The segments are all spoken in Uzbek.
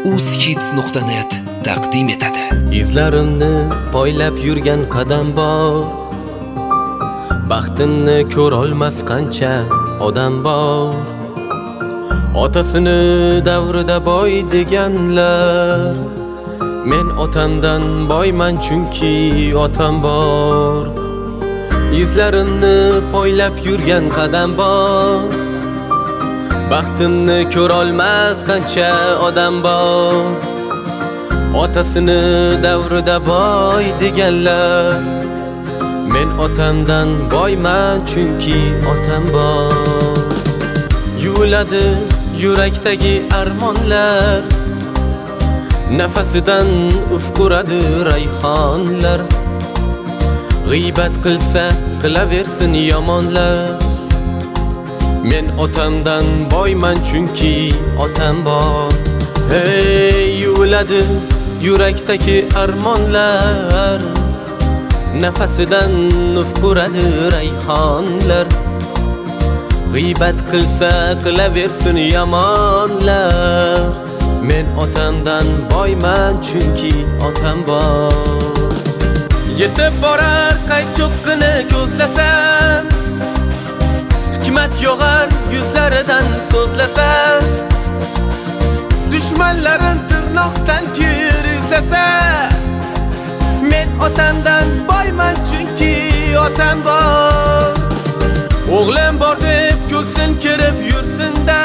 uzhits.net taqdim etadi. Izlarimni poylab yurgan qadam bor, baxtimni ko'r olmas qancha odam bor. Otasini davrida boy deganlar, men otamdan boyman chunki otam bor. Izlarimni poylab yurgan qadam bor, baxtimni ko'r olmas qancha odam bor. Otasini davrida boy deganlar, men otamdan boyman chunki otam bor. Yuviladi yurakdagi armonlar, nafasidan ufquradi rayhonlar. G'iybat qilsa qilaversin yomonlar, men otamdan boyman chunki otam bor. Hey, yuviladi yurakdagi armonlar, nafasidan ufquradi rayhonlar. G'iybat qilsa qilaversin yomonlar, men otamdan boyman chunki otam bor. Yetib borar qaychoqqini ko'zlasam, hikmat yog'ar yuzlaridan so'zlasam. Dushmanlarim tirnoqdan kir izlasa, men otamdan boyman chunki otam bor. O'g'lim bor deb ko'ksin kirib yursin-da,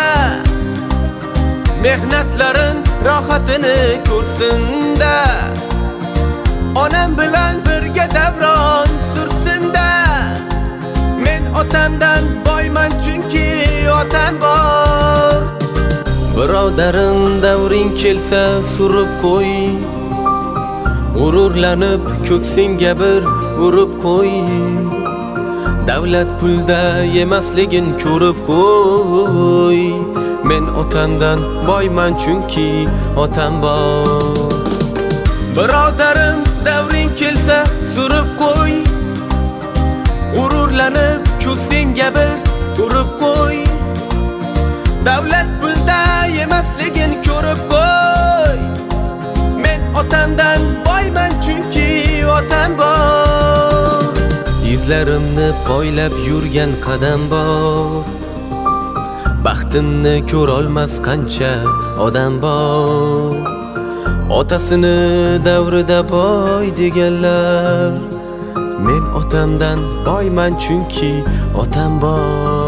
mehnatlarin rohatini ko'rsin-da. Onam bilan birga davron sursin-da, men otamdan boyman chunki otam bor. Birodarim davring kelsa surib qo'y, g'ururlanib ko'ksingga bir urib qo'y. Davlat pulda yemasligin ko'rib qo'y, men otamdan boyman chunki otam bor. Birodarim davring kelsa surib qo'y, g'ururlanib ko'ksingga bir urib qo'y. Davlat pulda yemasligin ko'rib qo'y, men otamdan boyman chunki otam bor. Izlarimni poylab yurgan qadam bor, baxtimni ko'r olmas qancha odam bor. Otasini davrida boy deganlar, men otamdan boyman chunki otam bor.